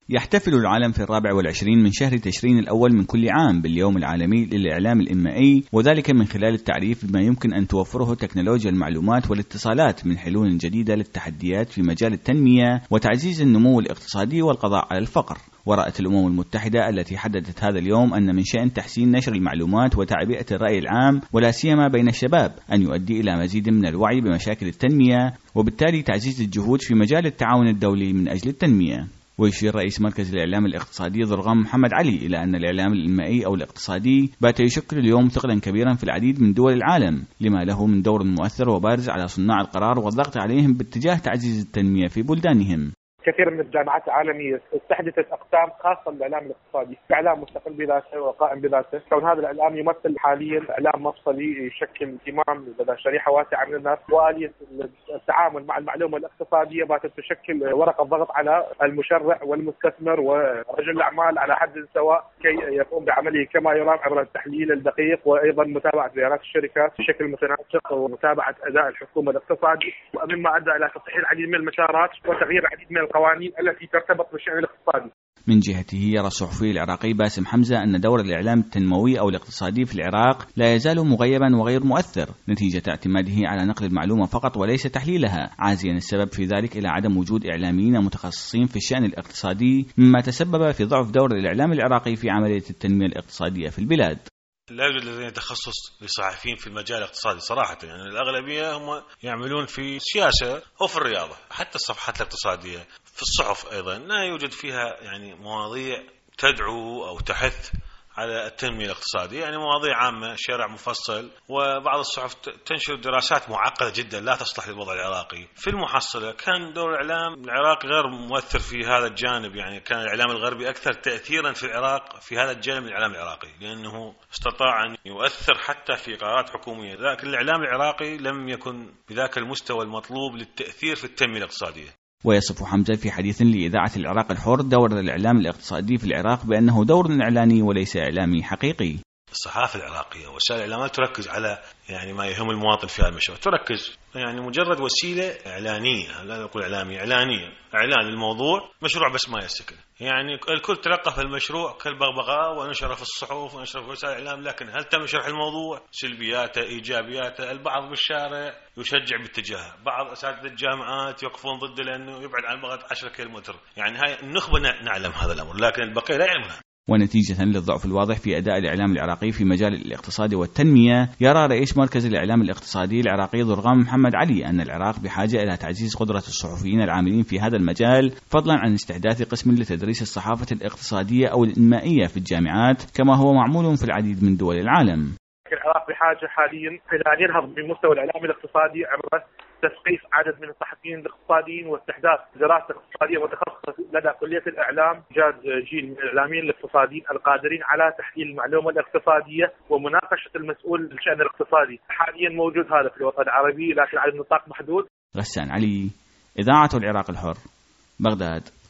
يحتفل العالم في 24 من شهر تشرين الأول من كل عام باليوم العالمي للإعلام الإنمائي، وذلك من خلال التعريف بما يمكن أن توفره تكنولوجيا المعلومات والاتصالات من حلول جديدة للتحديات في مجال التنمية وتعزيز النمو الاقتصادي والقضاء على الفقر. ورأت الأمم المتحدة التي حددت هذا اليوم أن من شأن تحسين نشر المعلومات وتعبئة الرأي العام ولا سيما بين الشباب أن يؤدي إلى مزيد من الوعي بمشاكل التنمية، وبالتالي تعزيز الجهود في مجال التعاون الدولي من أجل التنمية. ويشير رئيس مركز الإعلام الاقتصادي ضرغام محمد علي إلى أن الإعلام الإنمائي أو الاقتصادي بات يشكل اليوم ثقلا كبيرا في العديد من دول العالم، لما له من دور مؤثر وبارز على صناع القرار والضغط عليهم باتجاه تعزيز التنمية في بلدانهم. كثير من الجامعات العالمية استحدثت أقسام خاصة بالإعلام الاقتصادي، إعلام مستقل بذاته وقائم بذاته. كون هذا الإعلام يمثل حاليا إعلام مفصلي يشكل اهتمام لدى شريحة واسعة من الناس، وآلية التعامل مع المعلومة الاقتصادية باتت تشكل ورقة ضغط على المشرع والمستثمر ورجل الأعمال على حد سواء كي يقوم بعمله كما يرام عبر التحليل الدقيق، وأيضا متابعة بيانات الشركات بشكل متناسق ومتابعة أداء الحكومة الاقتصادي، مما أدى إلى تصحيح العديد من المسارات وتغيير العديد من القوانين التي ترتبط بالشأن الاقتصادي. من جهته يرى الصحفي العراقي باسم حمزة أن دور الإعلام التنموي أو الاقتصادي في العراق لا يزال مغيبا وغير مؤثر نتيجة اعتماده على نقل المعلومة فقط وليس تحليلها، عازيا السبب في ذلك إلى عدم وجود إعلاميين متخصصين في الشأن الاقتصادي، مما تسبب في ضعف دور الإعلام العراقي في عملية التنمية الاقتصادية في البلاد. لا يوجد لدينا تخصص لصحفيين في المجال الاقتصادي صراحة، يعني الأغلبية هم يعملون في السياسة أو في الرياضة. حتى الصفحات الاقتصادية في الصحف أيضا لا يوجد فيها يعني مواضيع تدعو أو تحث على التنمية الاقتصادية، يعني مواضيع عامة، شرع مفصل، وبعض الصحف تنشر دراسات معقدة جدا لا تصلح للوضع العراقي. في المحصلة كان دور الإعلام العراقي غير مؤثر في هذا الجانب، يعني كان الإعلام الغربي أكثر تأثيرا في العراق في هذا الجانب من الإعلام العراقي، لأنه استطاع أن يؤثر حتى في قرارات حكومية، لكن الإعلام العراقي لم يكن بذاك المستوى المطلوب للتأثير في التنمية الاقتصادية. ويصف حمزة في حديث لإذاعة العراق الحر دور الإعلام الاقتصادي في العراق بأنه دور إعلاني وليس إعلامي حقيقي. الصحافة العراقية وسائل الإعلام تركز على يعني ما يهم المواطن في هذا المشروع، تركز يعني مجرد وسيلة إعلانية، لا نقول إعلامية، إعلانية، إعلان الموضوع، مشروع بس ما يستكل. يعني الكل تلقف المشروع كالبغبغاء ونشر في الصحف ونشر في وسائل الإعلام، لكن هل تم شرح الموضوع؟ سلبياته، إيجابياته. البعض بالشارع يشجع باتجاهه، بعض أساتذة الجامعات يقفون ضده لأنه يبعد عن بغض 10 كيلومتر. يعني هاي النخبة نعلم هذا الأمر، لكن البقية لا يعلمونها. ونتيجة للضعف الواضح في أداء الإعلام العراقي في مجال الاقتصاد والتنمية، يرى رئيس مركز الإعلام الاقتصادي العراقي ضرغام محمد علي أن العراق بحاجة إلى تعزيز قدرة الصحفيين العاملين في هذا المجال، فضلا عن استحداث قسم لتدريس الصحافة الاقتصادية أو الإنمائية في الجامعات كما هو معمول في العديد من دول العالم. العراق بحاجة حاليا إلى أن ينهض بمستوى الإعلام الاقتصادي عبر تثقيف عدد من الصحفيين الاقتصاديين واستحداث دراسة اقتصادية متخصصة لدى كلية الإعلام، إيجاد جيل من الإعلاميين الاقتصاديين القادرين على تحليل المعلومة الاقتصادية ومناقشة المسؤول بالشأن الاقتصادي. حاليا موجود هذا في الوطن العربي لكن على نطاق محدود. غسان علي، إذاعة العراق الحر، بغداد.